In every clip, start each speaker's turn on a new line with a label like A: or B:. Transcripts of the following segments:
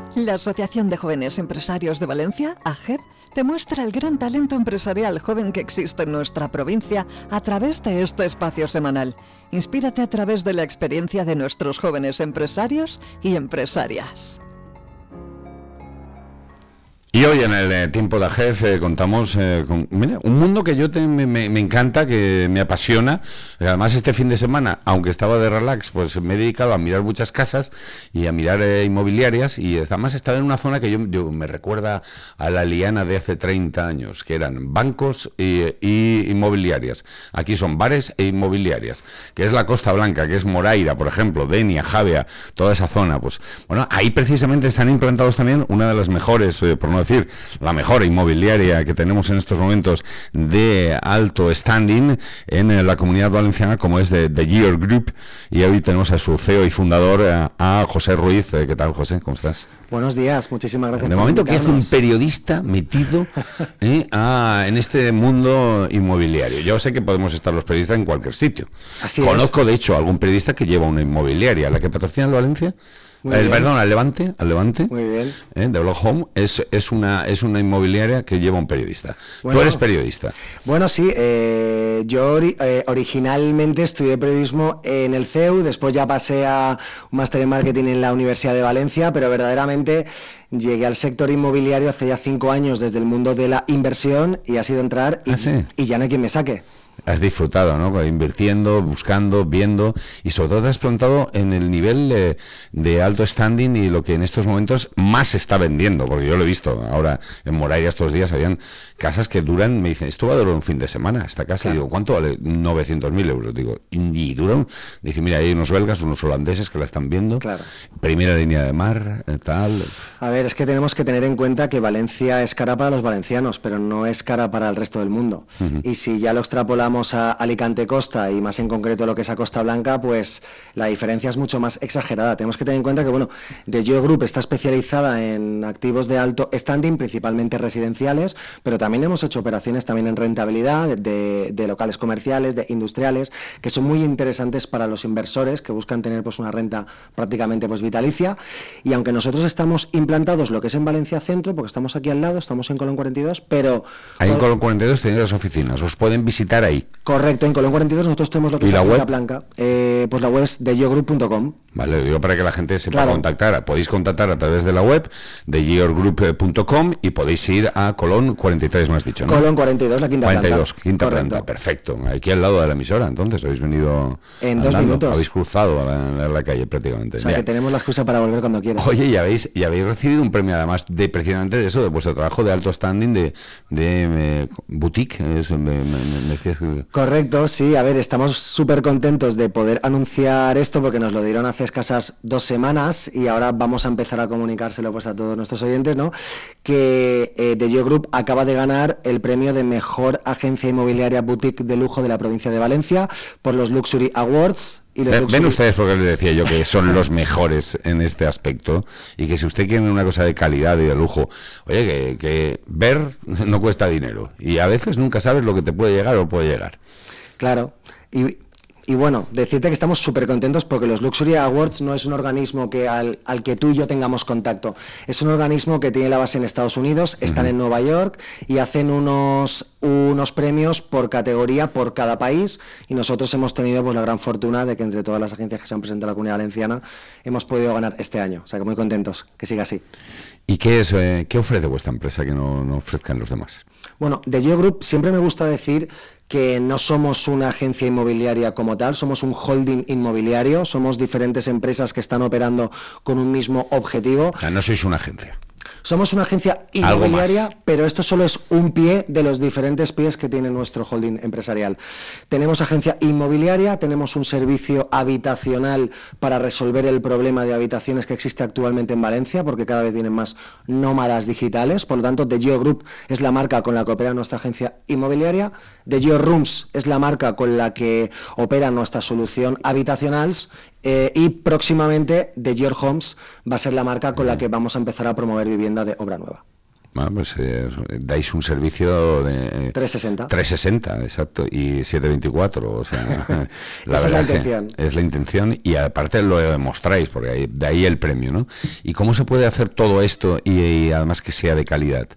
A: La Asociación de Jóvenes Empresarios de Valencia, AGEV, te muestra el gran talento empresarial joven que existe en nuestra provincia a través de este espacio semanal. Inspírate a través de la experiencia de nuestros jóvenes empresarios y empresarias.
B: Y hoy en el tiempo de AGEV contamos con un mundo que me encanta, que me apasiona. Además, este fin de semana, aunque estaba de relax, pues me he dedicado a mirar muchas casas y a mirar inmobiliarias, y además estaba en una zona que yo me recuerda a la liana de hace 30 años, que eran bancos y inmobiliarias. Aquí son bares e inmobiliarias, que es la Costa Blanca, que es Moraira, por ejemplo, Denia, Javea, toda esa zona. Pues bueno, ahí precisamente están implantados también una de las mejores, por no decir la mejor inmobiliaria que tenemos en estos momentos de alto standing en la Comunidad Valenciana, como es de Gear Group, y hoy tenemos a su CEO y fundador, a José Ruiz. ¿Qué tal, José? ¿Cómo estás?
C: Buenos días, muchísimas gracias.
B: De momento, ¿qué hace un periodista metido en este mundo inmobiliario? Yo sé que podemos estar los periodistas en cualquier sitio. Conozco, de hecho, algún periodista que lleva una inmobiliaria, la que patrocina el Valencia. Perdón, al Levante. Muy bien. De Blog Home es una inmobiliaria que lleva un periodista. Bueno, tú eres periodista.
C: Bueno, sí. Yo originalmente estudié periodismo en el CEU, después ya pasé a un máster en marketing en la Universidad de Valencia, pero verdaderamente llegué al sector inmobiliario hace ya 5 años desde el mundo de la inversión, y ha sido entrar y ya no hay quien me saque.
B: Has disfrutado, ¿no? Invirtiendo, buscando, viendo, y sobre todo te has plantado en el nivel de alto standing y lo que en estos momentos más se está vendiendo, porque yo lo he visto ahora en Moraira estos días. Habían casas que duran, me dicen, esto va a durar un fin de semana, esta casa. Claro. Digo, ¿cuánto vale? 900.000 euros. Digo, y duran. Dice, mira, hay unos belgas, unos holandeses que la están viendo. Claro. Primera línea de mar, tal.
C: A ver, es que tenemos que tener en cuenta que Valencia es cara para los valencianos, pero no es cara para el resto del mundo. Uh-huh. Y si ya lo extrapolamos a Alicante Costa, y más en concreto lo que es a Costa Blanca, pues la diferencia es mucho más exagerada. Tenemos que tener en cuenta que, bueno, The Geo Group está especializada en activos de alto standing, principalmente residenciales, pero también hemos hecho operaciones también en rentabilidad de locales comerciales, de industriales, que son muy interesantes para los inversores que buscan tener pues una renta prácticamente pues vitalicia. Y aunque nosotros estamos implantados lo que es en Valencia Centro, porque estamos aquí al lado, estamos en Colón 42, pero...
B: Ahí en Colón 42 tenéis las oficinas, os pueden visitar ahí.
C: Correcto, en Colón 42 nosotros tenemos lo que es la web blanca. Pues la web es thegeogroup.com.
B: Vale, digo para que la gente sepa contactar. Podéis contactar a través de la web de thegeogroup.com y podéis ir a Colón 43, me has dicho, ¿no?
C: Colón 42, la quinta
B: 42, planta. Quinta planta, perfecto. Aquí al lado de la emisora, entonces habéis venido
C: en andando, 2 minutos.
B: Habéis cruzado la calle prácticamente.
C: O sea, que tenemos la excusa para volver cuando quieras.
B: Oye, y habéis recibido un premio además de precisamente de eso, de vuestro trabajo de alto standing de boutique. Me decías que...
C: Correcto, sí. A ver, estamos súper contentos de poder anunciar esto, porque nos lo dieron hace escasas 2 semanas y ahora vamos a empezar a comunicárselo pues a todos nuestros oyentes, ¿no? Que The Geo Group acaba de ganar el premio de mejor agencia inmobiliaria boutique de lujo de la provincia de Valencia por los Luxury Awards.
B: Ven ustedes, porque les decía yo que son los mejores en este aspecto, y que si usted quiere una cosa de calidad y de lujo, oye, que ver no cuesta dinero, y a veces nunca sabes lo que te puede llegar o puede llegar.
C: Claro, y bueno, decirte que estamos súper contentos porque los Luxury Awards no es un organismo que al que tú y yo tengamos contacto. Es un organismo que tiene la base en Estados Unidos, están en Nueva York y hacen unos premios por categoría por cada país, y nosotros hemos tenido pues la gran fortuna de que entre todas las agencias que se han presentado a la Comunidad Valenciana hemos podido ganar este año. O sea que muy contentos, que siga así.
B: ¿Y qué ofrece vuestra empresa que no ofrezcan los demás?
C: Bueno, The Geo Group siempre me gusta decir que no somos una agencia inmobiliaria como tal, somos un holding inmobiliario, somos diferentes empresas que están operando con un mismo objetivo.
B: O sea, no sois una agencia.
C: Somos una agencia inmobiliaria, pero esto solo es un pie de los diferentes pies que tiene nuestro holding empresarial. Tenemos agencia inmobiliaria, tenemos un servicio habitacional para resolver el problema de habitaciones que existe actualmente en Valencia, porque cada vez vienen más nómadas digitales. Por lo tanto, The Geo Group es la marca con la que opera nuestra agencia inmobiliaria. The Geo Rooms es la marca con la que opera nuestra solución habitacionals. Y próximamente The Geo Homes va a ser la marca con la que vamos a empezar a promover vivienda de obra nueva.
B: Bueno, pues dais un servicio de 360, exacto, y 724, o sea,
C: la verdad
B: es la intención y aparte lo demostráis, porque de ahí el premio, ¿no? ¿Y cómo se puede hacer todo esto y además que sea de calidad?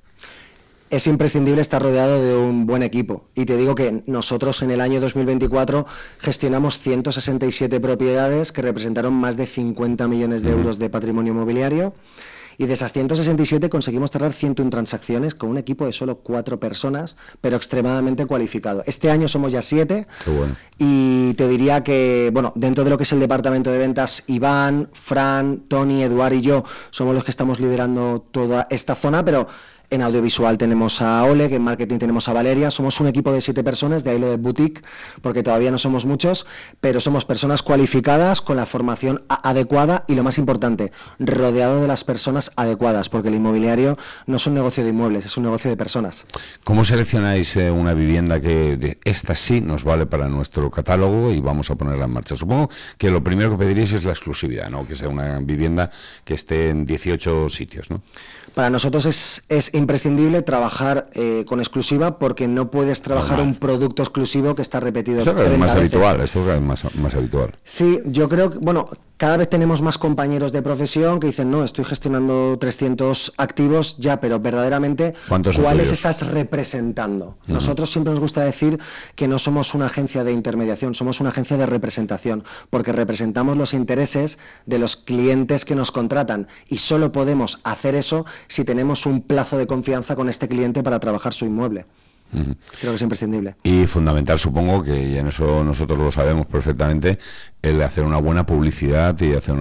C: Es imprescindible estar rodeado de un buen equipo. Y te digo que nosotros en el año 2024 gestionamos 167 propiedades que representaron más de 50 millones de euros de patrimonio inmobiliario. Y de esas 167 conseguimos cerrar 101 transacciones con un equipo de solo 4 personas, pero extremadamente cualificado. Este año somos ya 7.
B: Qué bueno.
C: Y te diría que, bueno, dentro de lo que es el departamento de ventas, Iván, Fran, Tony, Eduard y yo somos los que estamos liderando toda esta zona, pero en audiovisual tenemos a Oleg, en marketing tenemos a Valeria, somos un equipo de 7 personas, de ahí lo de boutique, porque todavía no somos muchos, pero somos personas cualificadas, con la formación adecuada y lo más importante, rodeado de las personas adecuadas, porque el inmobiliario no es un negocio de inmuebles, es un negocio de personas.
B: ¿Cómo seleccionáis una vivienda que esta sí nos vale para nuestro catálogo y vamos a ponerla en marcha? Supongo que lo primero que pediréis es la exclusividad, ¿no? Que sea una vivienda que esté en 18 sitios, ¿no?
C: Para nosotros es imprescindible trabajar con exclusiva, porque no puedes trabajar un producto exclusivo que está repetido.
B: Esto es más habitual, esto es más habitual.
C: Sí, yo creo que, bueno, cada vez tenemos más compañeros de profesión que dicen, no, estoy gestionando 300 activos ya, pero verdaderamente, ¿cuáles estás representando? Nosotros siempre nos gusta decir que no somos una agencia de intermediación, somos una agencia de representación, porque representamos los intereses de los clientes que nos contratan y solo podemos hacer eso si tenemos un plazo de confianza con este cliente para trabajar su inmueble. Creo que es imprescindible.
B: Y fundamental, supongo que en eso nosotros lo sabemos perfectamente, el hacer una buena publicidad y hacer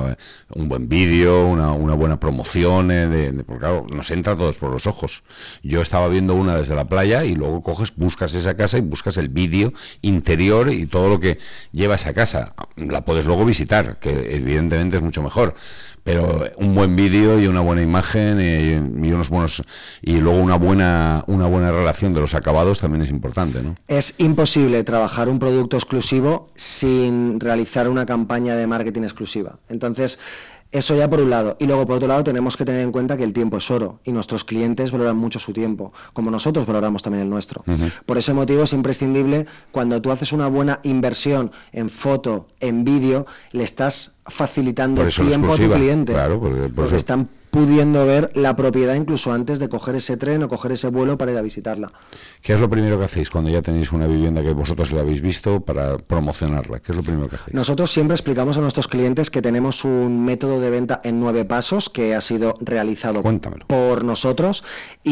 B: un buen vídeo, una buena promoción, porque claro, nos entra a todos por los ojos. Yo estaba viendo una desde la playa y luego buscas esa casa y buscas el vídeo interior y todo lo que lleva esa casa. La puedes luego visitar, que evidentemente es mucho mejor, pero un buen vídeo y una buena imagen y unos buenos, y luego una buena relación de los acabados también es importante, ¿no?
C: Es imposible trabajar un producto exclusivo sin realizar una campaña de marketing exclusiva. Entonces, eso ya por un lado. Y luego, por otro lado, tenemos que tener en cuenta que el tiempo es oro y nuestros clientes valoran mucho su tiempo, como nosotros valoramos también el nuestro. Por ese motivo es imprescindible, cuando tú haces una buena inversión en foto, en vídeo, le estás facilitando tiempo a tu cliente.
B: Claro,
C: porque están pudiendo ver la propiedad incluso antes de coger ese tren o coger ese vuelo para ir a visitarla.
B: ¿Qué es lo primero que hacéis cuando ya tenéis una vivienda que vosotros la habéis visto para promocionarla? ¿Qué es lo primero que hacéis?
C: Nosotros siempre explicamos a nuestros clientes que tenemos un método de venta en 9 pasos que ha sido realizado por nosotros,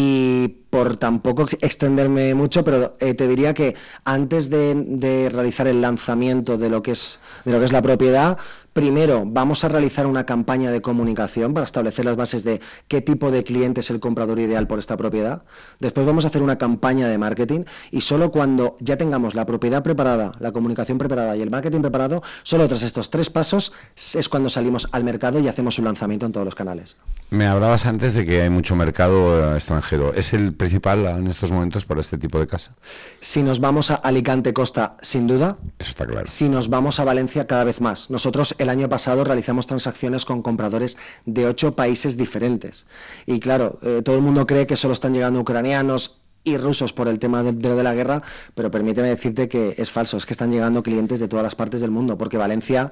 C: y por tampoco extenderme mucho, pero te diría que antes de realizar el lanzamiento de lo que es la propiedad, primero vamos a realizar una campaña de comunicación para establecer las bases de qué tipo de cliente es el comprador ideal por esta propiedad. Después vamos a hacer una campaña de marketing, y solo cuando ya tengamos la propiedad preparada, la comunicación preparada y el marketing preparado, solo tras estos 3 pasos es cuando salimos al mercado y hacemos un lanzamiento en todos los canales.
B: Me hablabas antes de que hay mucho mercado extranjero. ¿Es el principal en estos momentos para este tipo de casa?
C: Si nos vamos a Alicante Costa, sin duda.
B: Eso está claro.
C: Si nos vamos a Valencia, cada vez más. Nosotros el año pasado realizamos transacciones con compradores de 8 países diferentes. Y claro, todo el mundo cree que solo están llegando ucranianos y rusos por el tema de la guerra, pero permíteme decirte que es falso, es que están llegando clientes de todas las partes del mundo, porque Valencia,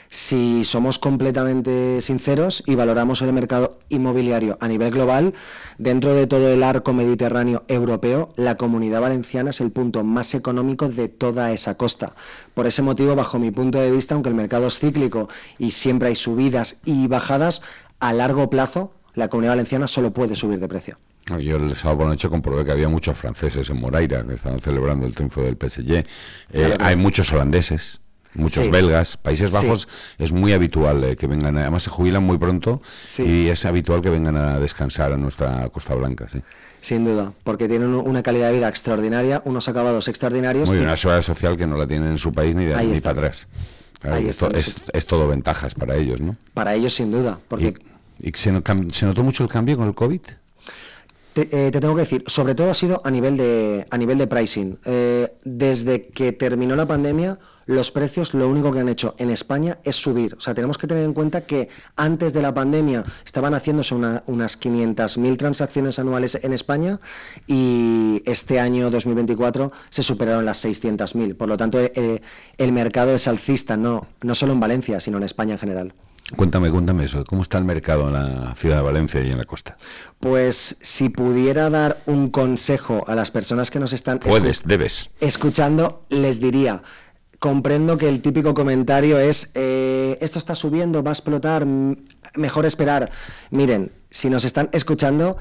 C: si somos completamente sinceros y valoramos el mercado inmobiliario a nivel global, dentro de todo el arco mediterráneo europeo, la Comunidad Valenciana es el punto más económico de toda esa costa. Por ese motivo, bajo mi punto de vista, aunque el mercado es cíclico y siempre hay subidas y bajadas, a largo plazo la Comunidad Valenciana solo puede subir de precio.
B: Yo el sábado por la noche comprobé que había muchos franceses en Moraira que estaban celebrando el triunfo del PSG. Hay muchos holandeses, muchos belgas. Países Bajos es muy habitual que vengan, además se jubilan muy pronto y es habitual que vengan a descansar a nuestra Costa Blanca. Sí.
C: Sin duda, porque tienen una calidad de vida extraordinaria, unos acabados extraordinarios.
B: Muy bien, una seguridad social que no la tienen en su país ni para atrás. Claro, esto es todo ventajas para ellos, ¿no?
C: Para ellos, sin duda. Porque
B: ¿Y se notó mucho el cambio con el COVID?
C: Te tengo que decir, sobre todo ha sido a nivel de pricing. Desde que terminó la pandemia, los precios lo único que han hecho en España es subir. O sea, tenemos que tener en cuenta que antes de la pandemia estaban haciéndose unas 500.000 transacciones anuales en España y este año 2024 se superaron las 600.000. Por lo tanto, el mercado es alcista, no solo en Valencia, sino en España en general.
B: Cuéntame eso, ¿cómo está el mercado en la ciudad de Valencia y en la costa?
C: Pues si pudiera dar un consejo a las personas que nos están
B: debes
C: escuchando, les diría, comprendo que el típico comentario es, esto está subiendo, va a explotar, mejor esperar. Miren, si nos están escuchando,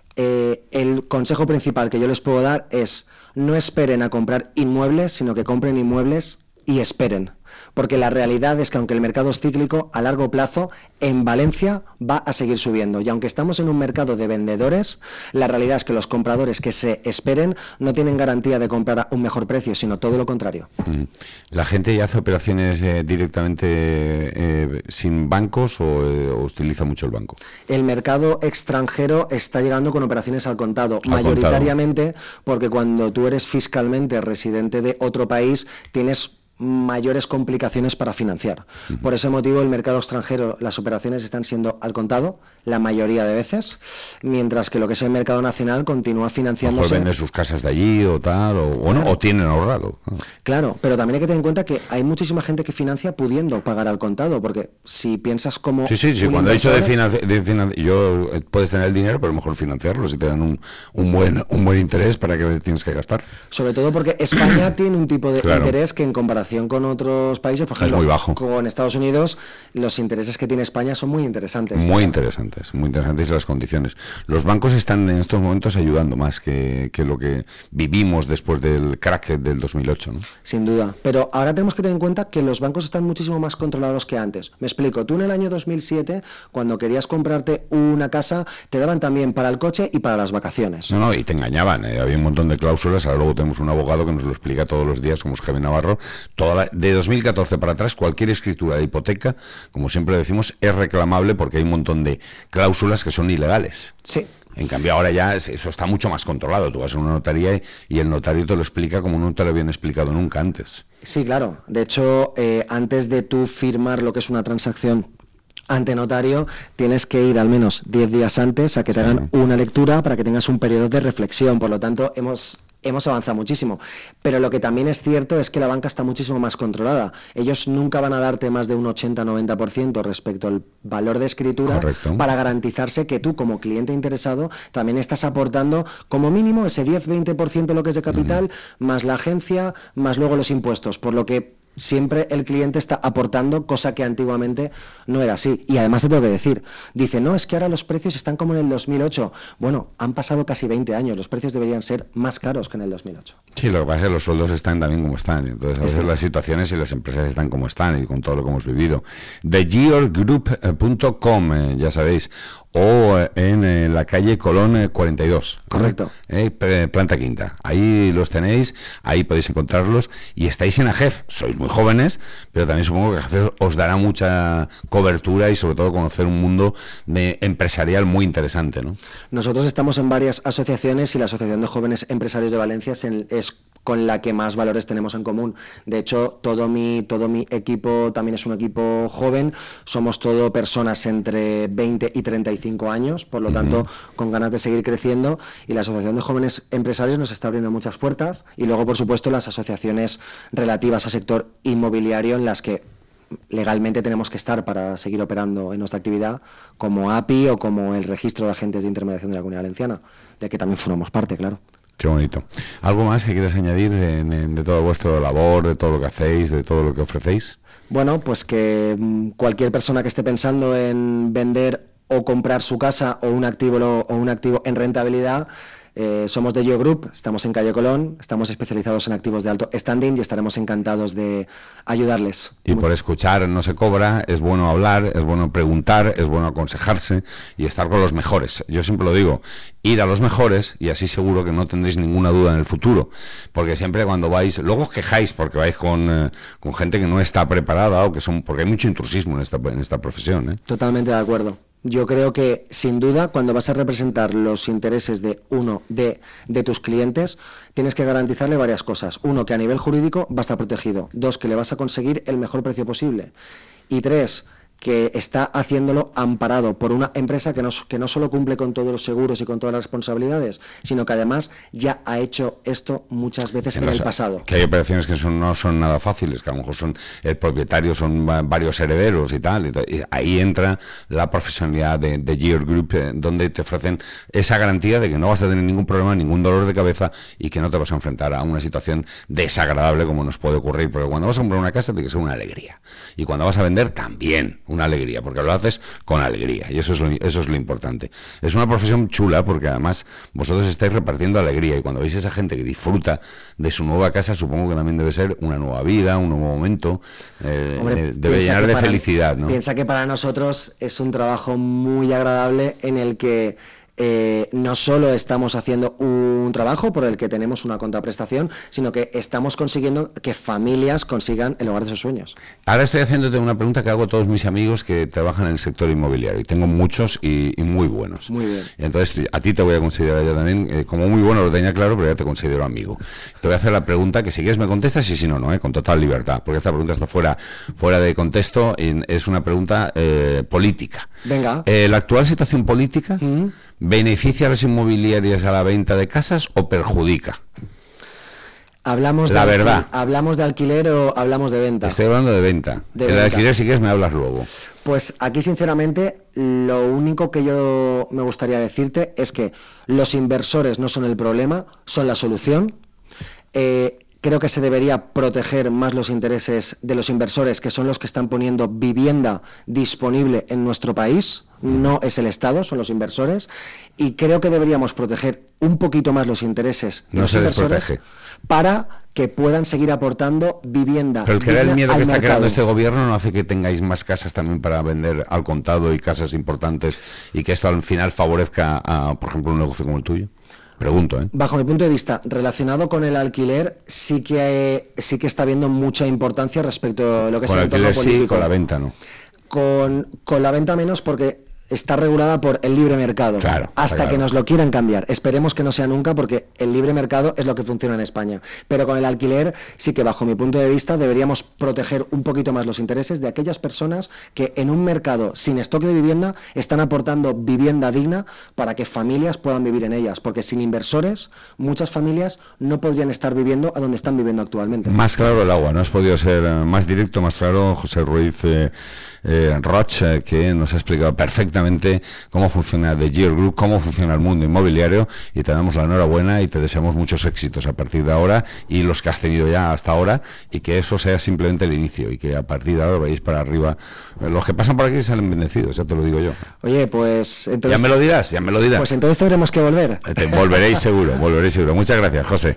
C: el consejo principal que yo les puedo dar es, no esperen a comprar inmuebles, sino que compren inmuebles y esperen. Porque la realidad es que aunque el mercado es cíclico, a largo plazo, en Valencia va a seguir subiendo. Y aunque estamos en un mercado de vendedores, la realidad es que los compradores que se esperen no tienen garantía de comprar a un mejor precio, sino todo lo contrario.
B: ¿La gente ya hace operaciones directamente sin bancos o utiliza mucho el banco?
C: El mercado extranjero está llegando con operaciones al contado, mayoritariamente porque cuando tú eres fiscalmente residente de otro país, tienes mayores complicaciones para financiar. Por ese motivo, el mercado extranjero, las operaciones están siendo al contado la mayoría de veces, mientras que lo que es el mercado nacional continúa financiándose.
B: Mejor venden sus casas de allí o tal, o tienen ahorrado.
C: Claro, pero también hay que tener en cuenta que hay muchísima gente que financia pudiendo pagar al contado, porque si piensas como...
B: Sí, cuando he dicho de financiar, yo puedes tener el dinero, pero mejor financiarlo si te dan un buen interés para que tienes que gastar.
C: Sobre todo porque España tiene un tipo de interés que en comparación con otros países, por ejemplo,
B: es muy bajo.
C: Con Estados Unidos, los intereses que tiene España son muy interesantes.
B: Muy interesantes las condiciones. Los bancos están en estos momentos ayudando más que lo que vivimos después del crack del 2008, ¿no?
C: Sin duda, pero ahora tenemos que tener en cuenta que los bancos están muchísimo más controlados que antes. Me explico, tú en el año 2007, cuando querías comprarte una casa, te daban también para el coche y para las vacaciones.
B: No, y te engañaban, había un montón de cláusulas. Ahora luego tenemos un abogado que nos lo explica todos los días, como es Javier Navarro. De 2014 para atrás, cualquier escritura de hipoteca, como siempre decimos, es reclamable porque hay un montón de cláusulas que son ilegales.
C: Sí.
B: En cambio, ahora ya eso está mucho más controlado. Tú vas a una notaría y el notario te lo explica como no te lo habían explicado nunca antes.
C: Sí, claro. De hecho, antes de tú firmar lo que es una transacción ante notario, tienes que ir al menos 10 días antes a que te hagan una lectura para que tengas un periodo de reflexión. Por lo tanto, hemos avanzado muchísimo, pero lo que también es cierto es que la banca está muchísimo más controlada. Ellos nunca van a darte más de un 80-90% respecto al valor de escritura.
B: Correcto.
C: Para garantizarse que tú, como cliente interesado, también estás aportando como mínimo ese 10-20% lo que es de capital, más la agencia, más luego los impuestos, por lo que siempre el cliente está aportando, cosa que antiguamente no era así. Y además te tengo que decir, dice, no, es que ahora los precios están como en el 2008. Bueno, han pasado casi 20 años, los precios deberían ser más caros que en el 2008.
B: Sí, lo que pasa es que los sueldos están también como están. Entonces, a veces las situaciones y las empresas están como están y con todo lo que hemos vivido. TheGeorgroup.com, ya sabéis, o en la calle Colón 42.
C: Correcto.
B: Planta quinta. Ahí los tenéis, ahí podéis encontrarlos y estáis en AGEF. Sois muy jóvenes, pero también supongo que AGEF os dará mucha cobertura y sobre todo conocer un mundo empresarial muy interesante, ¿no?
C: Nosotros estamos en varias asociaciones y la Asociación de Jóvenes Empresarios de Valencia es con la que más valores tenemos en común. De hecho, todo mi equipo también es un equipo joven, somos todo personas entre 20 y 35 años, por lo tanto, con ganas de seguir creciendo, y la Asociación de Jóvenes Empresarios nos está abriendo muchas puertas, y luego, por supuesto, las asociaciones relativas al sector inmobiliario en las que legalmente tenemos que estar para seguir operando en nuestra actividad, como API o como el Registro de Agentes de Intermediación de la Comunidad Valenciana, de que también formamos parte, claro.
B: Qué bonito. ¿Algo más que quieras añadir de todo vuestro labor, de todo lo que hacéis, de todo lo que ofrecéis?
C: Bueno, pues que cualquier persona que esté pensando en vender o comprar su casa o un activo en rentabilidad, somos de GeoGroup, estamos en Calle Colón, estamos especializados en activos de alto standing y estaremos encantados de ayudarles.
B: Y por escuchar no se cobra, es bueno hablar, es bueno preguntar, es bueno aconsejarse y estar con los mejores. Yo siempre lo digo, ir a los mejores y así seguro que no tendréis ninguna duda en el futuro, porque siempre cuando vais, luego os quejáis porque vais con gente que no está preparada o porque hay mucho intrusismo en esta profesión, ¿eh?
C: Totalmente de acuerdo. Yo creo que, sin duda, cuando vas a representar los intereses de uno de tus clientes, tienes que garantizarle varias cosas. Uno, que a nivel jurídico va a estar protegido. Dos, que le vas a conseguir el mejor precio posible. Y tres, que está haciéndolo amparado por una empresa que no solo cumple con todos los seguros y con todas las responsabilidades, sino que además ya ha hecho esto muchas veces en el pasado.
B: Que hay operaciones que no son nada fáciles, que a lo mejor son el propietario, son varios herederos y tal. Y ahí entra la profesionalidad de Gear Group, donde te ofrecen esa garantía de que no vas a tener ningún problema, ningún dolor de cabeza y que no te vas a enfrentar a una situación desagradable como nos puede ocurrir. Porque cuando vas a comprar una casa tiene que ser una alegría. Y cuando vas a vender también una alegría, porque lo haces con alegría, y eso es lo importante. Es una profesión chula, porque además vosotros estáis repartiendo alegría, y cuando veis a esa gente que disfruta de su nueva casa, supongo que también debe ser una nueva vida, un nuevo momento, debe llenar de felicidad, ¿no?
C: Piensa que para nosotros es un trabajo muy agradable en el que no solo estamos haciendo un trabajo por el que tenemos una contraprestación, sino que estamos consiguiendo que familias consigan el hogar de sus sueños.
B: Ahora estoy haciéndote una pregunta que hago a todos mis amigos que trabajan en el sector inmobiliario, y tengo muchos y muy buenos.
C: Muy bien.
B: Entonces a ti te voy a considerar ya también, como muy bueno, lo tenía claro, pero ya te considero amigo. Te voy a hacer la pregunta que si quieres me contestas y si no, con total libertad, porque esta pregunta está fuera de contexto y es una pregunta política.
C: Venga.
B: ¿La actual situación política beneficia a las inmobiliarias a la venta de casas o perjudica?
C: ¿Hablamos de alquiler o hablamos de venta?
B: Estoy hablando de venta. El alquiler, si quieres, me hablas luego.
C: Pues aquí, sinceramente, lo único que yo me gustaría decirte es que los inversores no son el problema, son la solución. Creo que se debería proteger más los intereses de los inversores, que son los que están poniendo vivienda disponible en nuestro país. No es el Estado, son los inversores. Y creo que deberíamos proteger un poquito más los intereses de los inversores para que puedan seguir aportando vivienda.
B: Pero el miedo que está creando este gobierno no hace que tengáis más casas también para vender al contado y casas importantes, y que esto al final favorezca a, por ejemplo, un negocio como el tuyo. Pregunto,
C: Bajo mi punto de vista, relacionado con el alquiler, sí que está habiendo mucha importancia respecto a lo que es el entorno político.
B: Sí, con la venta no.
C: Con la venta menos, porque está regulada por el libre mercado,
B: claro,
C: hasta que nos lo quieran cambiar. Esperemos que no sea nunca, porque el libre mercado es lo que funciona en España. Pero con el alquiler sí que, bajo mi punto de vista, deberíamos proteger un poquito más los intereses de aquellas personas que en un mercado sin stock de vivienda están aportando vivienda digna para que familias puedan vivir en ellas, porque sin inversores muchas familias no podrían estar viviendo a donde están viviendo actualmente.
B: Más claro el agua, no has podido ser más directo, más claro, José Ruiz Roch, que nos ha explicado perfectamente cómo funciona The Gear Group, cómo funciona el mundo inmobiliario, y te damos la enhorabuena y te deseamos muchos éxitos a partir de ahora, y los que has tenido ya hasta ahora, y que eso sea simplemente el inicio, y que a partir de ahora vayáis para arriba. Los que pasan por aquí salen bendecidos, ya te lo digo yo.
C: Oye, pues entonces...
B: Ya me lo dirás.
C: Pues entonces tendremos que volver.
B: Volveréis seguro. Muchas gracias, José.